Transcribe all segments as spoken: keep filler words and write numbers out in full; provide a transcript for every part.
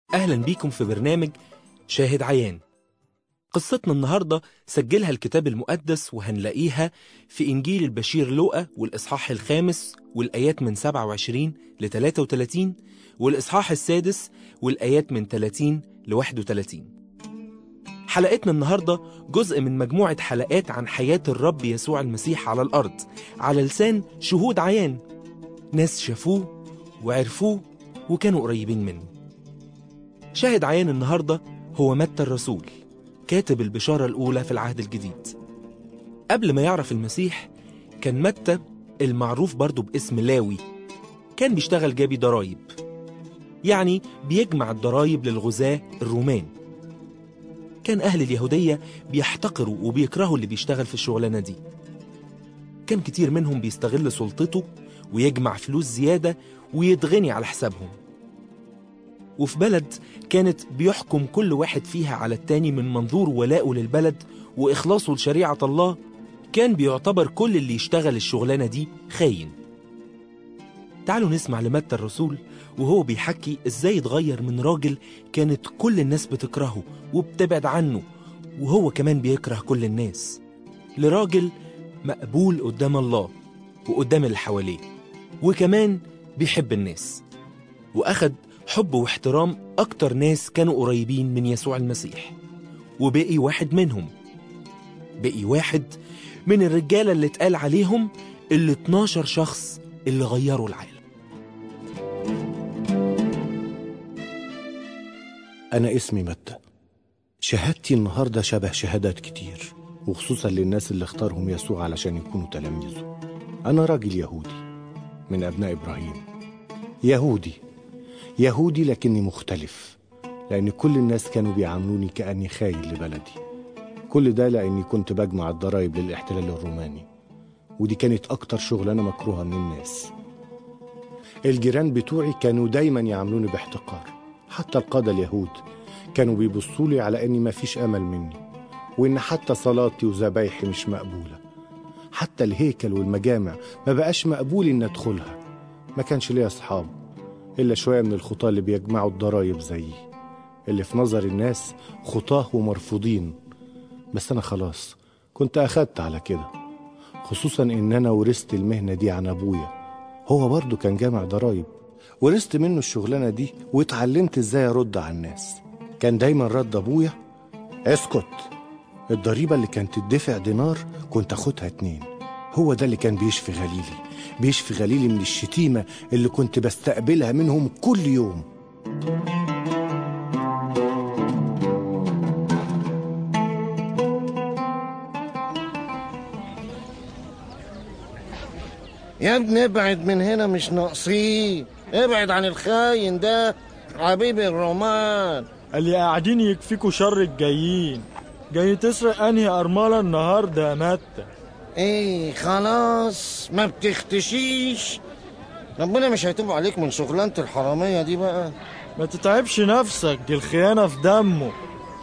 أهلا بيكم في برنامج شاهد عيان. قصتنا النهاردة سجلها الكتاب المقدس وهنلاقيها في إنجيل البشير لوقا والإصحاح الخامس والآيات من سبعة وعشرين ل ثلاثة وثلاثين والإصحاح السادس والآيات من ثلاثين ل واحد وثلاثين. حلقتنا النهاردة جزء من مجموعة حلقات عن حياة الرب يسوع المسيح على الأرض على لسان شهود عيان، ناس شافوه وعرفوه وكانوا قريبين منه. شاهد عيان النهاردة هو متى الرسول، كاتب البشارة الأولى في العهد الجديد. قبل ما يعرف المسيح كان متى المعروف برضو باسم لاوي، كان بيشتغل جابي ضرايب، يعني بيجمع الضرايب للغزاة الرومان. كان أهل اليهودية بيحتقروا وبيكرهوا اللي بيشتغل في الشغلانة دي. كان كتير منهم بيستغل سلطته ويجمع فلوس زيادة ويتغني على حسابهم. وفي بلد كانت بيحكم كل واحد فيها على التاني من منظور ولائه للبلد وإخلاصه لشريعة الله، كان بيعتبر كل اللي يشتغل الشغلانة دي خاين. تعالوا نسمع لمتى الرسول وهو بيحكي إزاي اتغير من راجل كانت كل الناس بتكرهه وبتبعد عنه وهو كمان بيكره كل الناس، لراجل مقبول قدام الله وقدام اللي حواليه، وكمان بيحب الناس، وأخد حب واحترام أكتر ناس كانوا قريبين من يسوع المسيح، وبقي واحد منهم، بقي واحد من الرجالة اللي اتقال عليهم ال اتناشر شخص اللي غيروا العالم. أنا اسمي متى. شهادتي النهاردة شبه شهادات كتير، وخصوصا للناس اللي اختارهم يسوع علشان يكونوا تلاميذه. أنا راجل يهودي من أبناء إبراهيم، يهودي يهودي لكني مختلف، لأن كل الناس كانوا بيعاملوني كأني خاين لبلدي. كل ده لأني كنت بجمع الضرايب للاحتلال الروماني، ودي كانت أكتر شغلانة مكروهة من الناس. الجيران بتوعي كانوا دايما يعاملوني باحتقار، حتى القادة اليهود كانوا بيبصولي على أني ما فيش أمل مني، وإن حتى صلاتي وذبايحي مش مقبولة. حتى الهيكل والمجامع ما بقاش مقبول إن أدخلها. ما كانش ليا أصحاب إلا شوية من الخطاة اللي بيجمعوا الضرايب زيي، اللي في نظر الناس خطاه ومرفوضين. بس أنا خلاص كنت أخدت على كده، خصوصا إن أنا ورثت المهنة دي عن أبويا، هو برضو كان جامع ضرايب، ورثت منه الشغلانة دي واتعلمت إزاي أرد على الناس. كان دايما رد أبويا: اسكت، الضريبة اللي كانت تدفع دينار كنت أخدها اتنين. هو ده اللي كان بيشفي غليلي، بيشفي غليلي من الشتيمة اللي كنت بستقبلها منهم كل يوم. يا ابني ابعد من هنا، مش ناقصين. ابعد عن الخاين ده حبيبي الرومان. اللي قاعدين يكفيكوا شر الجايين. جاي تسرق انهي ارمله النهارده يا متى؟ ايه خلاص ما بتختشيش، ربنا مش هيتوب عليك من شغلانة الحرامية دي بقى. ما تتعبش نفسك، دي الخيانة في دمه.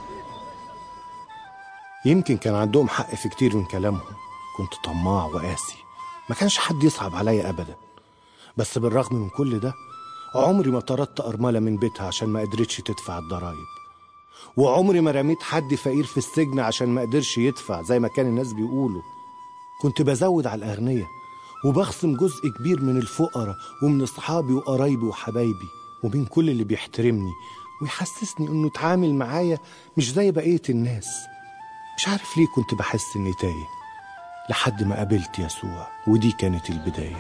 يمكن كان عندهم حق في كتير من كلامهم، كنت طماع وقاسي، ما كانش حد يصعب عليا أبدا. بس بالرغم من كل ده عمري ما طردت أرملة من بيتها عشان ما قدرتش تدفع الضرايب، وعمري ما رميت حد فقير في السجن عشان ما قدرش يدفع زي ما كان الناس بيقولوا. كنت بزود على الأغنياء وبخصم جزء كبير من الفقراء ومن أصحابي وقرايبي وحبايبي ومن كل اللي بيحترمني ويحسسني إنه اتعامل معايا مش زي بقية الناس. مش عارف ليه كنت بحس إني تايه، لحد ما قابلت يسوع، ودي كانت البداية.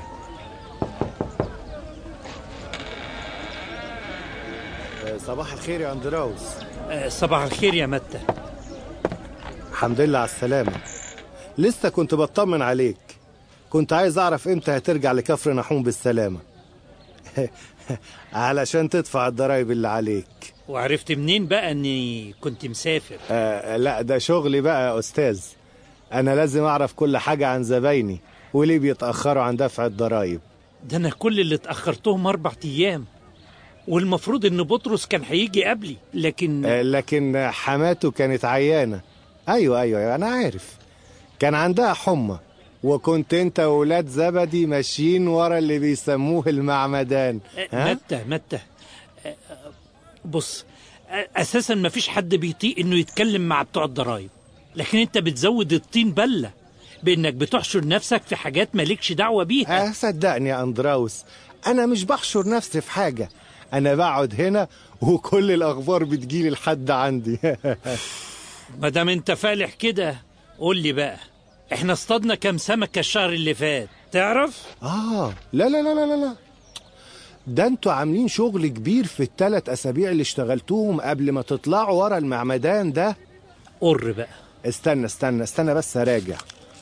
صباح الخير يا أندراوس. صباح الخير يا متى. الحمد لله على السلامة. لسه كنت بطمن عليك، كنت عايز أعرف إمتى هترجع لكفر نحوم بالسلامة علشان تدفع الضرايب اللي عليك. وعرفت منين بقى إني كنت مسافر؟ آه لا، ده شغلي بقى يا أستاذ. أنا لازم أعرف كل حاجة عن زبايني وليه بيتأخروا عن دفع الضرايب. ده أنا كل اللي اتأخرتهم أربع أيام، والمفروض إن بطرس كان هيجي قبلي، لكن آه لكن حماته كانت عيانة. أيوة أيوة, أيوة أنا عارف، كان عندها حمى، وكنت انت وولاد زبدي ماشيين ورا اللي بيسموه المعمدان. متى متى بص، اساسا مفيش حد بيطيق انه يتكلم مع بتوع الضرايب، لكن انت بتزود الطين بله بانك بتحشر نفسك في حاجات مالكش دعوه بيها. اه صدقني يا اندراوس، انا مش بحشر نفسي في حاجه، انا بقعد هنا وكل الاخبار بتجيلي لحد عندي. ما دام انت فالح كده، قول لي بقى، احنا اصطادنا كام سمكه الشهر اللي فات تعرف؟ اه لا لا لا لا لا، ده انتوا عاملين شغل كبير في الثلاث اسابيع اللي اشتغلتوهم قبل ما تطلعوا ورا المعمدان ده. قر بقى. استنى استنى استنى بس اراجع.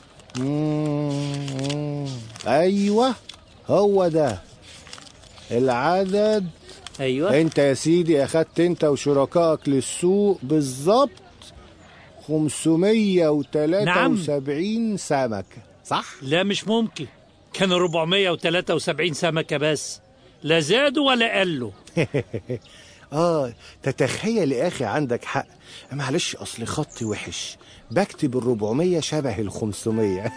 مم. ايوه هو ده العدد. ايوه انت يا سيدي اخدت انت وشركائك للسوق بالظبط خمسمية وتلاتة وسبعين نعم. سمكة صح؟ لا مش ممكن، كانوا أربعمية وتلاتة وسبعين سمكة بس، لا زادوا ولا قلوا. اه تتخيل يا اخي، عندك حق، معلش اصل خطي وحش، بكتب الربعمية شبه الخمسمية.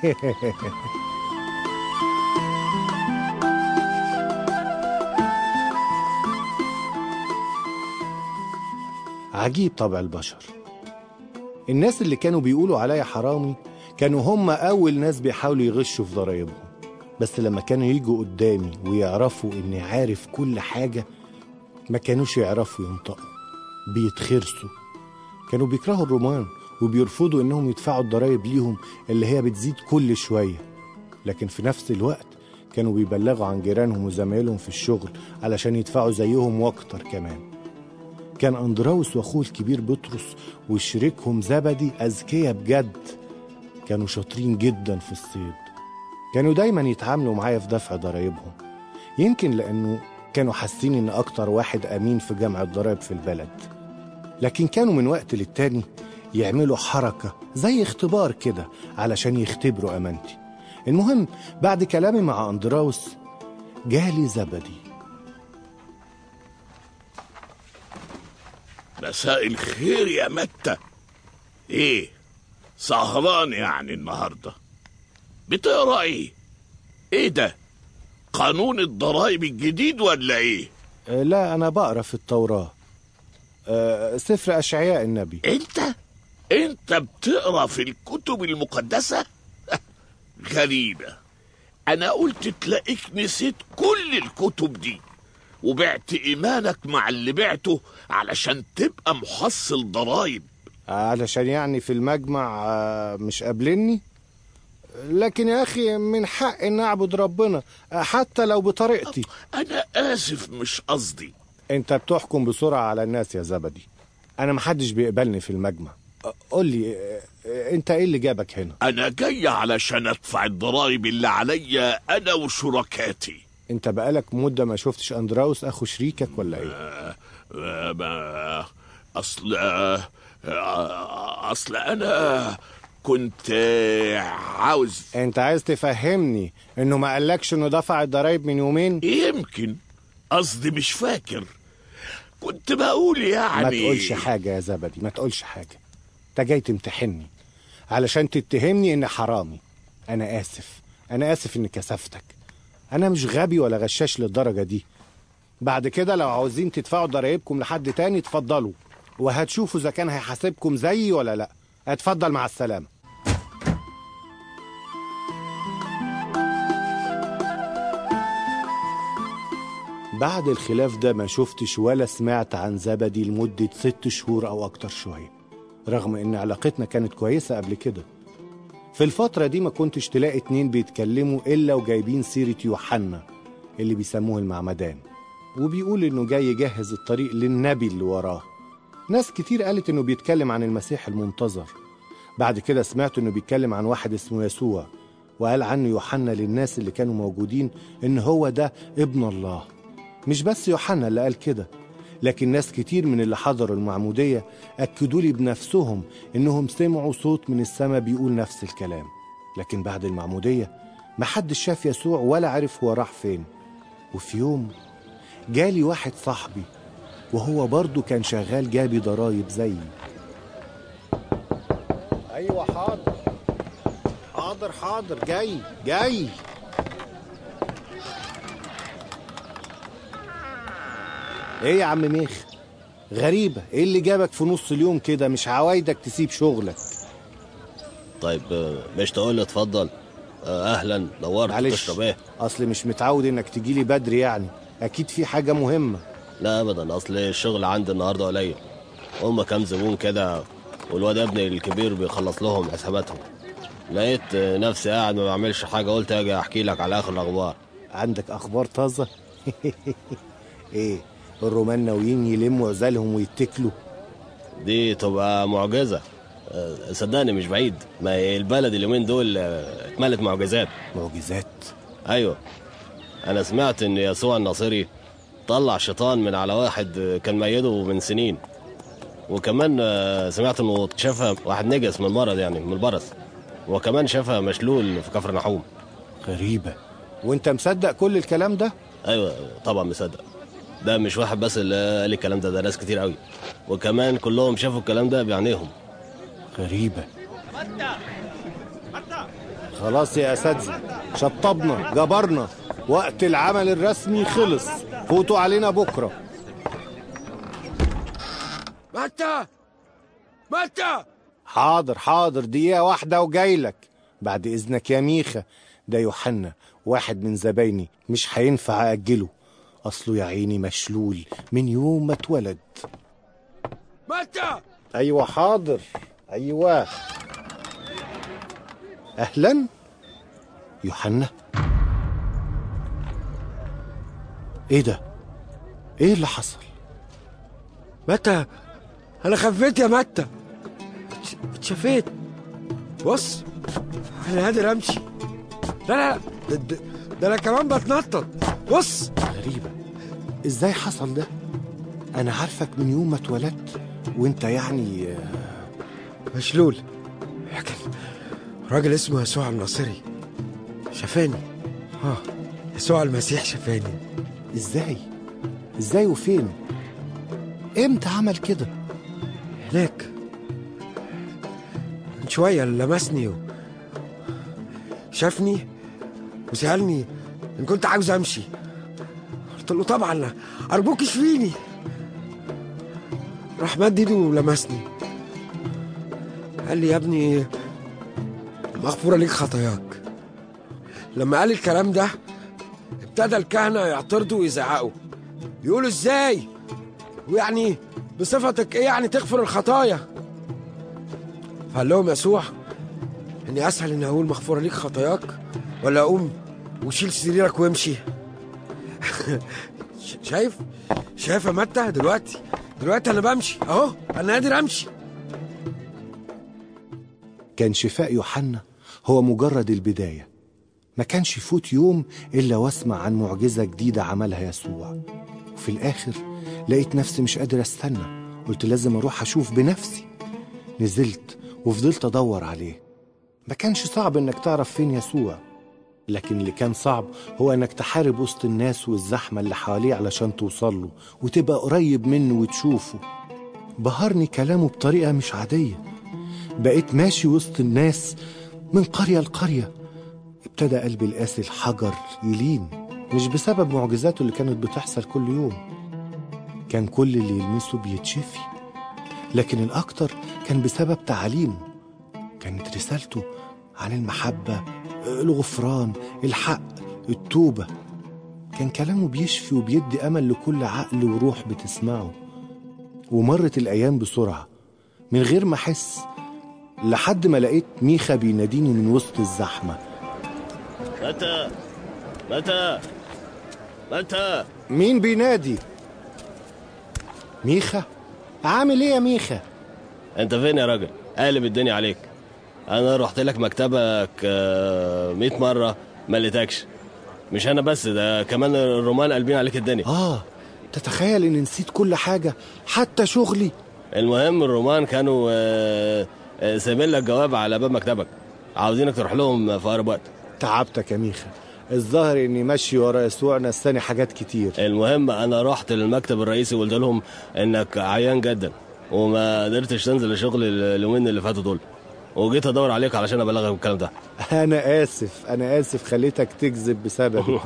عجيب طبع البشر. الناس اللي كانوا بيقولوا عليا حرامي كانوا هم أول ناس بيحاولوا يغشوا في ضرايبهم، بس لما كانوا يجوا قدامي ويعرفوا إني عارف كل حاجة ما كانوش يعرفوا ينطقوا، بيتخرسوا. كانوا بيكرهوا الرومان وبيرفضوا إنهم يدفعوا الضرايب ليهم اللي هي بتزيد كل شوية، لكن في نفس الوقت كانوا بيبلغوا عن جيرانهم وزمايلهم في الشغل علشان يدفعوا زيهم واكتر كمان. كان أندراوس وأخوه الكبير بطرس وشريكهم زبدي أذكياء بجد، كانوا شاطرين جدا في الصيد، كانوا دايما يتعاملوا معايا في دفع ضرايبهم، يمكن لأنه كانوا حاسين إن أكتر واحد أمين في جمع الضرايب في البلد. لكن كانوا من وقت للتاني يعملوا حركة زي اختبار كده علشان يختبروا أمانتي. المهم بعد كلامي مع أندراوس جالي زبدي. مساء الخير يا متى. ايه سهران يعني النهارده؟ بتقرا ايه؟ ايه ده، قانون الضرايب الجديد ولا ايه؟ أه لا انا بقرا في التوراة، أه سفر اشعياء النبي. انت انت بتقرا في الكتب المقدسة؟ غريبة، انا قلت تلاقيك نسيت كل الكتب دي وبعت إيمانك مع اللي بعته علشان تبقى محصل ضرايب. علشان يعني في المجمع مش قابلني؟ لكن يا أخي من حق إن أعبد ربنا حتى لو بطريقتي. أنا آسف مش قصدي. أنت بتحكم بسرعة على الناس يا زبدي، أنا محدش بيقبلني في المجمع. قول لي أنت إيه اللي جابك هنا؟ أنا جاي علشان أدفع الضرايب اللي عليا أنا وشركاتي. انت بقالك مدة ما شفتش اندراوس اخو شريكك ولا ايه؟ آه آه اصل آه اصل انا كنت عاوز. انت عايز تفهمني انه ما قالكش انه دفع الضرايب من يومين؟ يمكن، قصدي مش فاكر، كنت بقول يعني. ما تقولش حاجة يا زبدي، ما تقولش حاجة، انت جاي تمتحني علشان تتهمني اني حرامي. انا اسف، انا اسف اني كسفتك، أنا مش غبي ولا غشاش للدرجة دي. بعد كده لو عاوزين تدفعوا ضرايبكم لحد تاني اتفضلوا، وهتشوفوا إذا كان هيحاسبكم زيي ولا لأ. اتفضل مع السلامة. بعد الخلاف ده ما شفتش ولا سمعت عن زبدي لمدة ست شهور أو أكتر شوية، رغم إن علاقتنا كانت كويسة قبل كده. في الفترة دي ما كنتش تلاقي اتنين بيتكلموا إلا وجايبين سيرة يوحنا اللي بيسموه المعمدان، وبيقول إنه جاي يجهز الطريق للنبي اللي وراه. ناس كتير قالت إنه بيتكلم عن المسيح المنتظر. بعد كده سمعت إنه بيتكلم عن واحد اسمه يسوع، وقال عنه يوحنا للناس اللي كانوا موجودين إن هو ده ابن الله. مش بس يوحنا اللي قال كده، لكن ناس كتير من اللي حضروا المعمودية أكدوا لي بنفسهم إنهم سمعوا صوت من السماء بيقول نفس الكلام. لكن بعد المعمودية محدش شاف يسوع ولا عرف هو راح فين. وفي يوم جالي واحد صاحبي وهو برضو كان شغال جابي ضرايب زيي. أيوة حاضر حاضر حاضر جاي جاي. ايه يا عم ميخ، غريبة، ايه اللي جابك في نص اليوم كده؟ مش عوايدك تسيب شغلك. طيب مش تقول لي اتفضل؟ اهلا، نورت. تشرب ايه؟ اصل مش متعود انك تجيلي بدري، يعني اكيد في حاجة مهمة. لا ابدا، اصل الشغل عندي النهارده قليل، هما كام زبون كده والواد ابني الكبير بيخلص لهم حساباتهم. لقيت نفسي قاعد ما بعملش حاجة، قلت اجي احكي لك على اخر الاخبار. عندك اخبار طازة؟ ايه الرومان ناويين يلموا عزالهم ويتكلوا؟ دي تبقى معجزة، صدقني مش بعيد. ما البلد اليومين دول اتملت معجزات. معجزات؟ ايوه، انا سمعت ان يسوع الناصري طلع شيطان من على واحد كان ميده من سنين، وكمان سمعت انه شافها واحد نجس من مرض، يعني من البرص، وكمان شافها مشلول في كفر نحوم. غريبة. وانت مصدق كل الكلام ده؟ ايوه طبعا مصدق. ده مش واحد بس اللي قال الكلام ده، ده ناس كتير قوي، وكمان كلهم شافوا الكلام ده بعينيهم. غريبة. خلاص يا اساتذة، شطبنا جبرنا، وقت العمل الرسمي خلص، فوتوا علينا بكرة. متى متى حاضر حاضر، دقيقة واحدة وجايلك. بعد إذنك يا ميخا، ده يوحنا واحد من زبايني، مش هينفع أجله، أصله يا عيني مشلول من يوم ما اتولد. متى؟ أيوة حاضر، أيوة. أهلا يوحنا. إيه ده؟ إيه اللي حصل؟ متى؟ أنا خفيت يا متى، اتشفيت. بص أنا قادر أمشي. لا لا ده, ده, ده أنا كمان بتنطط. بص. غريبة، إزاي حصل ده؟ أنا عارفك من يوم ما اتولدت وأنت يعني مشلول، لكن راجل اسمه يسوع الناصري شفاني. ها، يسوع المسيح شفاني. إزاي؟ إزاي وفين؟ إمتى عمل كده؟ هناك من شوية لمسني و... شافني وسألني إن كنت عاوز أمشي. قلت له طبعا، أرجوك اشفيني. راح مد ايده ولمسني، قال لي يا ابني مغفورة ليك خطاياك. لما قال الكلام ده ابتدى الكهنة يعترضوا ويزعقوا، يقولوا ازاي ويعني بصفتك ايه يعني تغفر الخطايا؟ فقال لهم يسوع اني اسهل اني اقول مغفورة ليك خطاياك ولا اقوم وشيل سريرك وامشي. شايف شايف يا متى؟ دلوقتي دلوقتي انا بمشي اهو، انا قادر امشي. كان شفاء يوحنا هو مجرد البداية، ما كانش يفوت يوم إلا واسمع عن معجزة جديدة عملها يسوع، وفي الآخر لقيت نفسي مش قادر استنى، قلت لازم أروح أشوف بنفسي. نزلت وفضلت أدور عليه. ما كانش صعب إنك تعرف فين يسوع، لكن اللي كان صعب هو إنك تحارب وسط الناس والزحمة اللي حواليه علشان توصله وتبقى قريب منه وتشوفه. بهرني كلامه بطريقة مش عادية، بقيت ماشي وسط الناس من قرية لقرية. ابتدى قلبي القاسي الحجر يلين، مش بسبب معجزاته اللي كانت بتحصل كل يوم، كان كل اللي يلمسه بيتشفي، لكن الأكتر كان بسبب تعاليمه. كانت رسالته عن المحبة، الغفران، الحق، التوبة. كان كلامه بيشفي وبيدي أمل لكل عقل وروح بتسمعه. ومرت الأيام بسرعة من غير ما أحس، لحد ما لقيت ميخا بيناديني من وسط الزحمة. متى متى متى؟ مين بينادي؟ ميخا؟ عامل ايه يا ميخا؟ انت فين يا راجل؟ قالب الدنيا عليك. انا رحت لك مكتبك مئة مرة ما لقيتكش. مش انا بس، ده كمان الرومان قلبين عليك الدنيا. اه تتخيل اني نسيت كل حاجة حتى شغلي؟ المهم الرومان كانوا سايبين لك جواب على باب مكتبك، عاوزينك تروح لهم في اقرب وقت. تعبتك يا ميخا، الظاهر اني ماشي ورا يسوع نساني حاجات كتير. المهم انا رحت للمكتب الرئيسي وقلت لهم انك عيان جدا وما قدرتش تنزل الشغل اليومين اللي فاتوا دول، وجيت ادور عليك علشان ابلغك بالكلام ده. انا اسف انا اسف خليتك تكذب بسببي.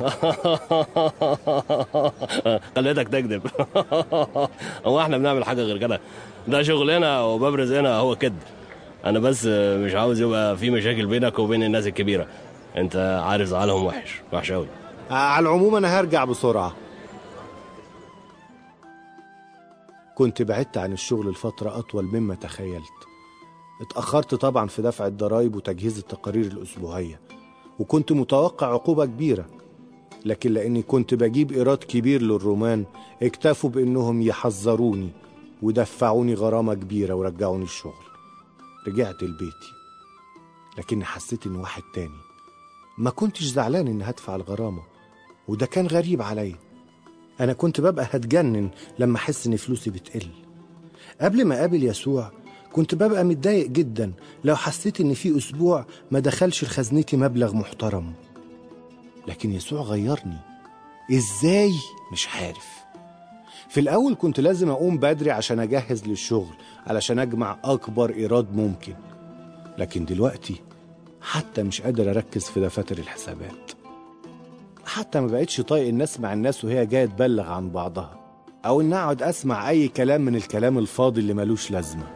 خليتك تكذب. هو احنا بنعمل حاجه غير كده؟ ده شغلنا وباب رزقنا هو كده. انا بس مش عاوز يبقى في مشاكل بينك وبين الناس الكبيره، انت عارف زعلهم وحش وحش قوي. على العموم انا هرجع بسرعه. كنت بعدت عن الشغل لفتره اطول مما تخيلت. اتأخرت طبعا في دفع الضرايب وتجهيز التقارير الأسبوعية، وكنت متوقع عقوبة كبيرة، لكن لأني كنت بجيب إيراد كبير للرومان اكتفوا بأنهم يحذروني ودفعوني غرامة كبيرة ورجعوني الشغل. رجعت لبيتي لكن حسيت إن واحد تاني. ما كنتش زعلان إن هدفع الغرامة، وده كان غريب عليا. أنا كنت ببقى هتجنن لما أحس إن فلوسي بتقل. قبل ما أقابل يسوع كنت ببقى متضايق جدا لو حسيت ان في اسبوع ما دخلش لخزنتي مبلغ محترم، لكن يسوع غيرني. ازاي؟ مش عارف. في الاول كنت لازم اقوم بدري عشان اجهز للشغل علشان اجمع اكبر ايراد ممكن، لكن دلوقتي حتى مش قادر اركز في دفاتر الحسابات. حتى ما بقتش طايق ان اسمع الناس وهي جايه تبلغ عن بعضها، او ان اقعد اسمع اي كلام من الكلام الفاضي اللي ملوش لازمه.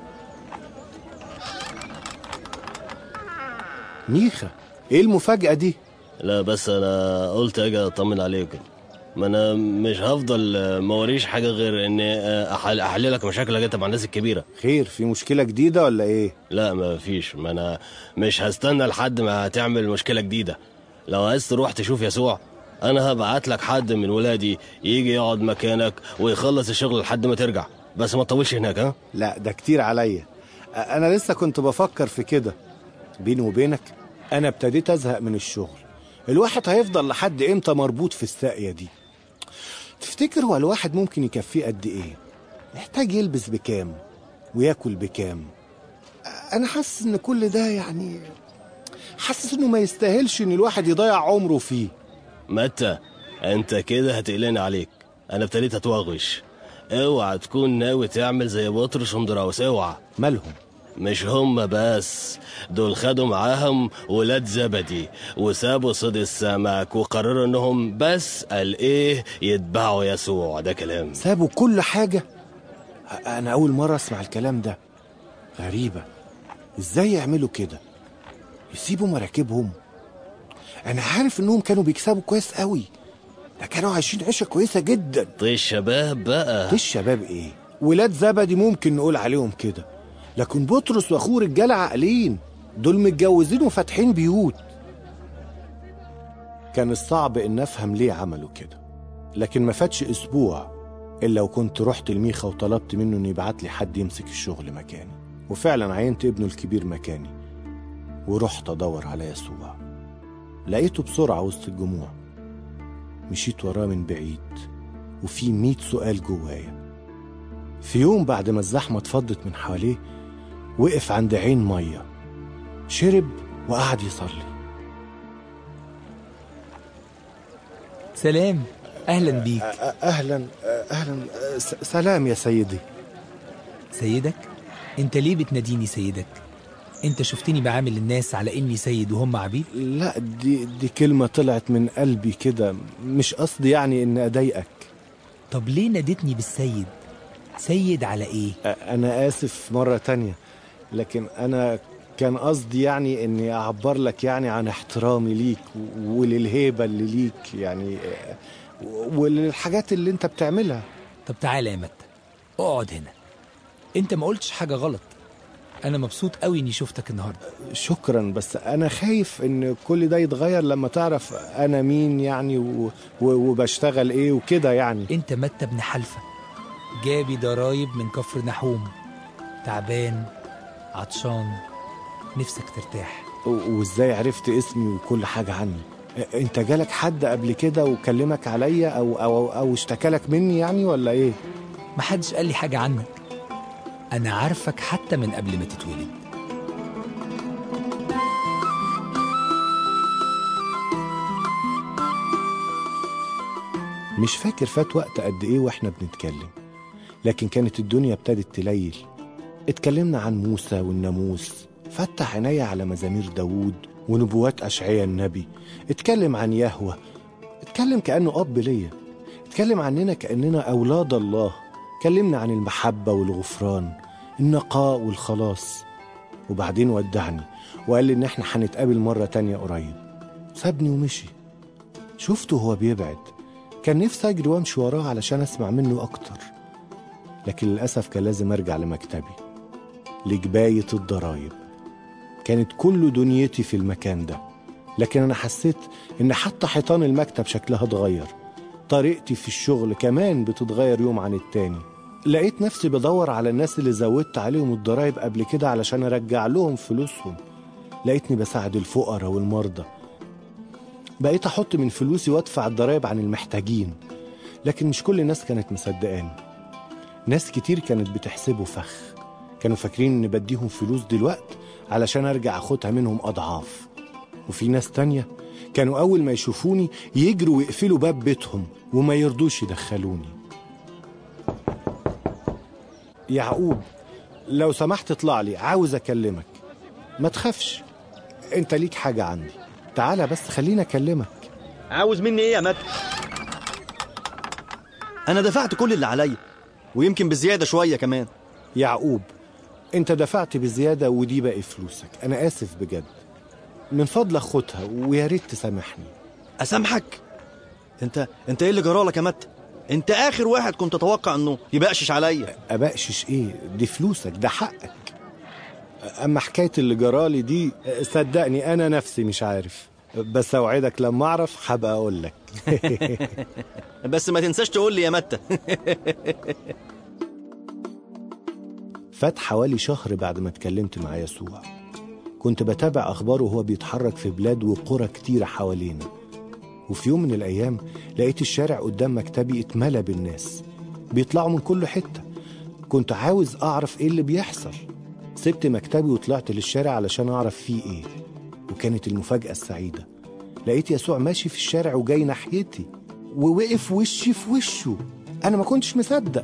ميخا، ايه المفاجأة دي؟ لا بس انا قلت اجي اطمن عليك. ما انا مش هفضل موريش حاجه غير اني أحل احللك مشاكلك انت مع الناس الكبيره. خير، في مشكله جديده ولا ايه؟ لا ما فيش، ما انا مش هستنى لحد ما تعمل مشكله جديده. لو عايز تروح تشوف يسوع انا هبعت لك حد من ولادي يجي يقعد مكانك ويخلص الشغل لحد ما ترجع، بس ما تطولش هناك. ها لا ده كتير عليا، انا لسه كنت بفكر في كده. بيني وبينك انا ابتديت ازهق من الشغل. الواحد هيفضل لحد امتى مربوط في الساقية دي؟ تفتكر هو الواحد ممكن يكفيه قد ايه؟ يحتاج يلبس بكام وياكل بكام؟ انا حاسس ان كل ده يعني حاسس انه ما يستاهلش ان الواحد يضيع عمره فيه. متى انت كده هتقلقني عليك. انا ابتديت اتوغش. اوعى تكون ناوي تعمل زي بطرس وندراوس. اوعى. مالهم؟ مش هم بس، دول خدوا معاهم ولاد زبدي وسابوا صيد السمك وقرروا انهم بس قال ايه يتبعوا يسوع. ده كلام. سابوا كل حاجة؟ انا اول مرة اسمع الكلام ده. غريبة، ازاي يعملوا كده؟ يسيبوا مراكبهم؟ انا عارف انهم كانوا بيكسبوا كويس قوي، ده كانوا عايشين عيشة كويسة جدا. طيش شباب بقى. طيش شباب ايه؟ ولاد زبدي ممكن نقول عليهم كده، لكن بطرس واخوه رجاله عاقلين، دول متجوزين وفاتحين بيوت. كان الصعب ان افهم ليه عملوا كده، لكن ما فاتش اسبوع الا وكنت رحت لميخا وطلبت منه انه يبعت لي حد يمسك الشغل مكاني، وفعلا عينت ابنه الكبير مكاني ورحت ادور على يسوع. لقيته بسرعه وسط الجموع. مشيت وراه من بعيد وفي مية سؤال جوايا. في يوم بعد ما الزحمه اتفضت من حواليه وقف عند عين ميه، شرب وقعد يصلي. سلام، اهلا بيك. اهلا اهلا. سلام يا سيدي. سيدك؟ انت ليه بتناديني سيدك؟ انت شفتني بعامل الناس على اني سيد وهم عبيد؟ لا دي دي كلمه طلعت من قلبي كده، مش قصدي يعني ان اضايقك. طب ليه ناديتني بالسيد؟ سيد على ايه؟ انا اسف مره تانية، لكن انا كان قصدي يعني اني اعبر لك يعني عن احترامي ليك وللهيبه اللي ليك يعني وللحاجات اللي انت بتعملها. طب تعالى يا متى، اقعد هنا. انت ما قلتش حاجه غلط. انا مبسوط قوي اني شفتك النهارده. شكرا، بس انا خايف ان كل ده يتغير لما تعرف انا مين يعني و... و... وبشتغل ايه وكده يعني. انت متى ابن حلفة، جابي ضرايب من كفر نحوم، تعبان عطشان، نفسك ترتاح. وازاي عرفت اسمي وكل حاجة عني؟ انت جالك حد قبل كده وكلمك عليا او او او اشتكالك مني يعني ولا ايه؟ محدش قال لي حاجة عنك. انا عارفك حتى من قبل ما تتولد. مش فاكر فات وقت قد ايه واحنا بنتكلم، لكن كانت الدنيا ابتدت تليل. اتكلمنا عن موسى والناموس فتح عيني على مزامير داوود ونبوات أشعياء النبي. اتكلم عن يهوه، اتكلم كأنه أب ليا، اتكلم عننا كأننا أولاد الله. كلمنا عن المحبة والغفران، النقاء والخلاص. وبعدين ودعني وقال لي إن احنا هنتقابل مرة تانية قريب. سابني ومشي. شفته هو بيبعد، كان نفسي أجري وامشي وراه علشان أسمع منه أكتر، لكن للأسف كان لازم أرجع لمكتبي، لجباية الضرايب. كانت كل دنيتي في المكان ده، لكن أنا حسيت إن حتى حيطان المكتب شكلها اتغير. طريقتي في الشغل كمان بتتغير يوم عن التاني. لقيت نفسي بدور على الناس اللي زودت عليهم الضرايب قبل كده علشان أرجع لهم فلوسهم. لقيتني بساعد الفقراء والمرضى. بقيت أحط من فلوسي وأدفع الضرايب عن المحتاجين، لكن مش كل الناس كانت مصدقاني. ناس كتير كانت بتحسبه فخ، كانوا فاكرين إني بديهم فلوس دلوقت علشان أرجع أخدها منهم أضعاف. وفي ناس تانية كانوا أول ما يشوفوني يجروا ويقفلوا باب بيتهم وما يرضوش يدخلوني. يعقوب، لو سمحت اطلع لي، عاوز أكلمك. ما تخافش، أنت ليك حاجة عندي، تعالى بس خليني أكلمك. عاوز مني إيه يا مت؟ أنا دفعت كل اللي عليا ويمكن بزيادة شوية كمان. يعقوب، أنت دفعت بزيادة ودي باقي فلوسك، أنا آسف بجد، من فضلك خدها ويا ريت تسامحني. أسامحك؟ أنت أنت إيه اللي جرالك يا مت؟ أنت آخر واحد كنت أتوقع إنه يبقشش عليا. أبقشش إيه؟ دي فلوسك، ده حقك. أما حكاية اللي جرالي دي صدقني أنا نفسي مش عارف، بس أوعدك لما أعرف هبقى أقول لك. بس ما تنساش تقول لي يا متى. فات حوالي شهر بعد ما اتكلمت مع يسوع. كنت بتابع أخباره وهو بيتحرك في بلاد وقرى كتيرة حوالينا. وفي يوم من الأيام لقيت الشارع قدام مكتبي اتملى بالناس، بيطلعوا من كل حتة. كنت عاوز أعرف إيه اللي بيحصل. سبت مكتبي وطلعت للشارع علشان أعرف فيه إيه. وكانت المفاجأة السعيدة، لقيت يسوع ماشي في الشارع وجاي ناحيتي ووقف وشي في وشه. أنا ما كنتش مصدق.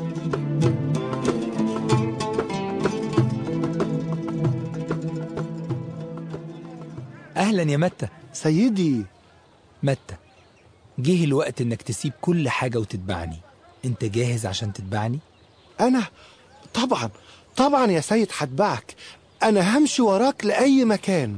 أهلا يا متى. سيدي. متى، جه الوقت إنك تسيب كل حاجة وتتبعني. أنت جاهز عشان تتبعني؟ أنا طبعا طبعا يا سيد هتبعك، أنا همشي وراك لأي مكان.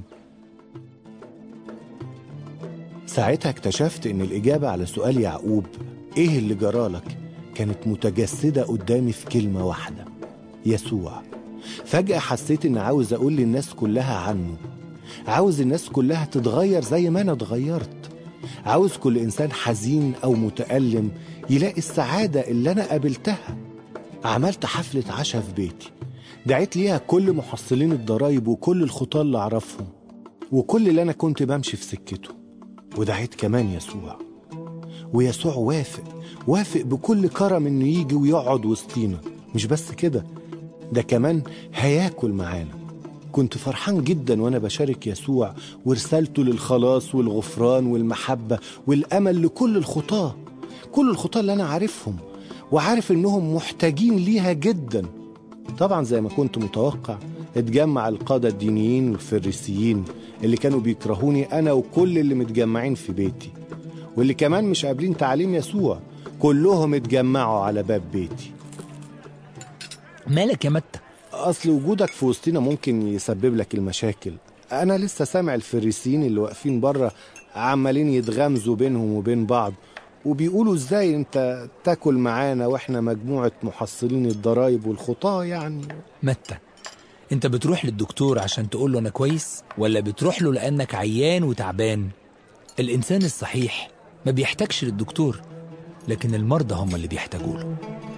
ساعتها اكتشفت إن الإجابة على سؤال يعقوب إيه اللي جرالك كانت متجسدة قدامي في كلمة واحدة: يسوع. فجأة حسيت إن عاوز أقول للناس كلها عنه، عاوز الناس كلها تتغير زي ما أنا اتغيرت، عاوز كل إنسان حزين أو متألم يلاقي السعادة اللي أنا قابلتها. عملت حفلة عشاء في بيتي، دعيت ليها كل محصلين الضرايب وكل الخطاة اللي أعرفهم وكل اللي أنا كنت بمشي في سكته، ودعيت كمان يسوع. ويسوع وافق وافق بكل كرم إنه يجي ويقعد وسطينا. مش بس كده، ده كمان هياكل معانا. كنت فرحان جدا وأنا بشارك يسوع ورسالته للخلاص والغفران والمحبة والأمل لكل الخطاة، كل الخطاة اللي أنا عارفهم وعارف إنهم محتاجين ليها جدا. طبعا زي ما كنت متوقع اتجمع القادة الدينيين والفريسيين اللي كانوا بيكرهوني أنا وكل اللي متجمعين في بيتي واللي كمان مش قابلين تعليم يسوع، كلهم اتجمعوا على باب بيتي. مالك يا متى؟ أصل وجودك في وسطنا ممكن يسبب لك المشاكل. أنا لسه سامع الفريسيين اللي واقفين بره عمالين يتغمزوا بينهم وبين بعض وبيقولوا إزاي أنت تاكل معانا وإحنا مجموعة محصلين الضرايب والخطاة يعني. متى، أنت بتروح للدكتور عشان تقول له أنا كويس ولا بتروح له لأنك عيان وتعبان؟ الإنسان الصحيح ما بيحتاجش للدكتور، لكن المرضى هم اللي بيحتاجوا له.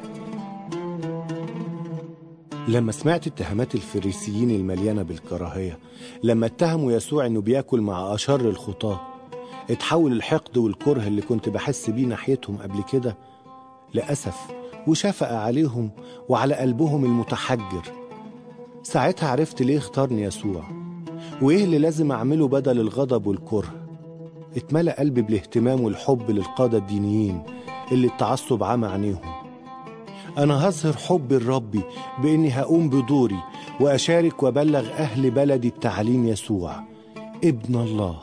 لما سمعت اتهامات الفريسيين المليانة بالكراهية، لما اتهموا يسوع انه بياكل مع أشر الخطاة، اتحول الحقد والكره اللي كنت بحس بيه ناحيتهم قبل كده لأسف وشفقة عليهم وعلى قلبهم المتحجر. ساعتها عرفت ليه اختارني يسوع وايه اللي لازم اعمله بدل الغضب والكره. اتملأ قلبي بالاهتمام والحب للقادة الدينيين اللي التعصب عمى عينيهم. أنا هظهر حبي لربي بإني هقوم بدوري وأشارك وأبلغ أهل بلدي بتعليم يسوع ابن الله.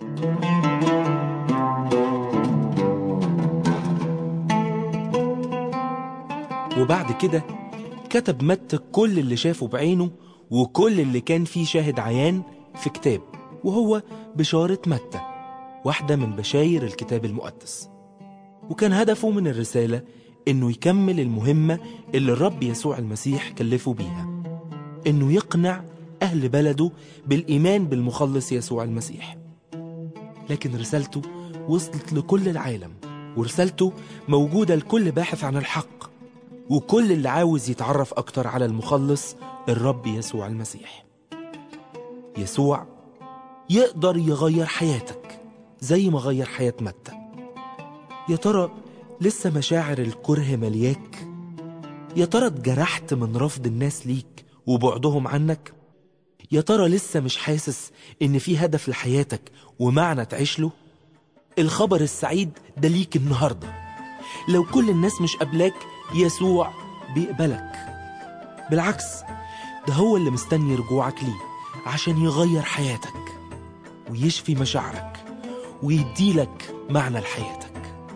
وبعد كده كتب متى كل اللي شافه بعينه وكل اللي كان فيه شاهد عيان في كتاب، وهو بشارة متى، واحدة من بشاير الكتاب المقدس. وكان هدفه من الرسالة إنه يكمل المهمة اللي الرب يسوع المسيح كلفه بيها، إنه يقنع أهل بلده بالإيمان بالمخلص يسوع المسيح. لكن رسالته وصلت لكل العالم، ورسالته موجودة لكل باحث عن الحق وكل اللي عاوز يتعرف أكتر على المخلص الرب يسوع المسيح. يسوع يقدر يغير حياتك زي ما غير حياة متى. يا ترى لسه مشاعر الكره ملياك؟ يا ترى اتجرحت من رفض الناس ليك وبعدهم عنك؟ يا ترى لسه مش حاسس إن في هدف لحياتك ومعنى تعيش له؟ الخبر السعيد ده ليك النهاردة. لو كل الناس مش قبلاك، يسوع بيقبلك. بالعكس، ده هو اللي مستني رجوعك ليه عشان يغير حياتك ويشفي مشاعرك ويديلك معنى لحياتك.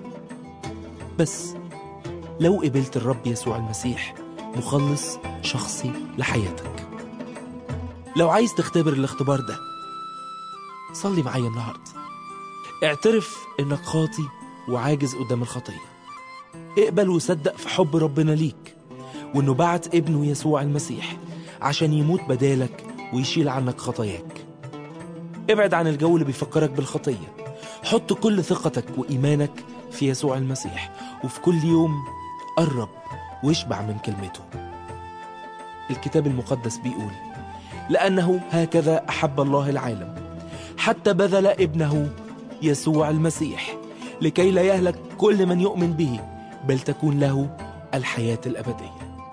بس لو قبلت الرب يسوع المسيح مخلص شخصي لحياتك. لو عايز تختبر الاختبار ده، صلي معايا النهاردة. اعترف انك خاطي وعاجز قدام الخطية. اقبل وصدق في حب ربنا ليك، وانه بعت ابنه يسوع المسيح عشان يموت بدالك ويشيل عنك خطاياك. ابعد عن الجو اللي بيفكرك بالخطية. حط كل ثقتك وإيمانك في يسوع المسيح، وفي كل يوم قرب واشبع من كلمته. الكتاب المقدس بيقول: لأنه هكذا أحب الله العالم حتى بذل ابنه يسوع المسيح لكي لا يهلك كل من يؤمن به، بل تكون له الحياة الأبدية.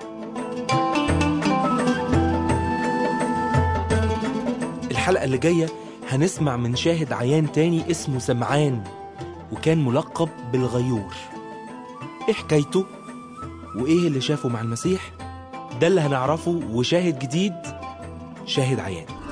الحلقة اللي جاية هنسمع من شاهد عيان تاني اسمه سمعان، وكان ملقب بالغيور. ايه حكايته وايه اللي شافه مع المسيح؟ ده اللي هنعرفه. وشاهد جديد، شاهد عيان.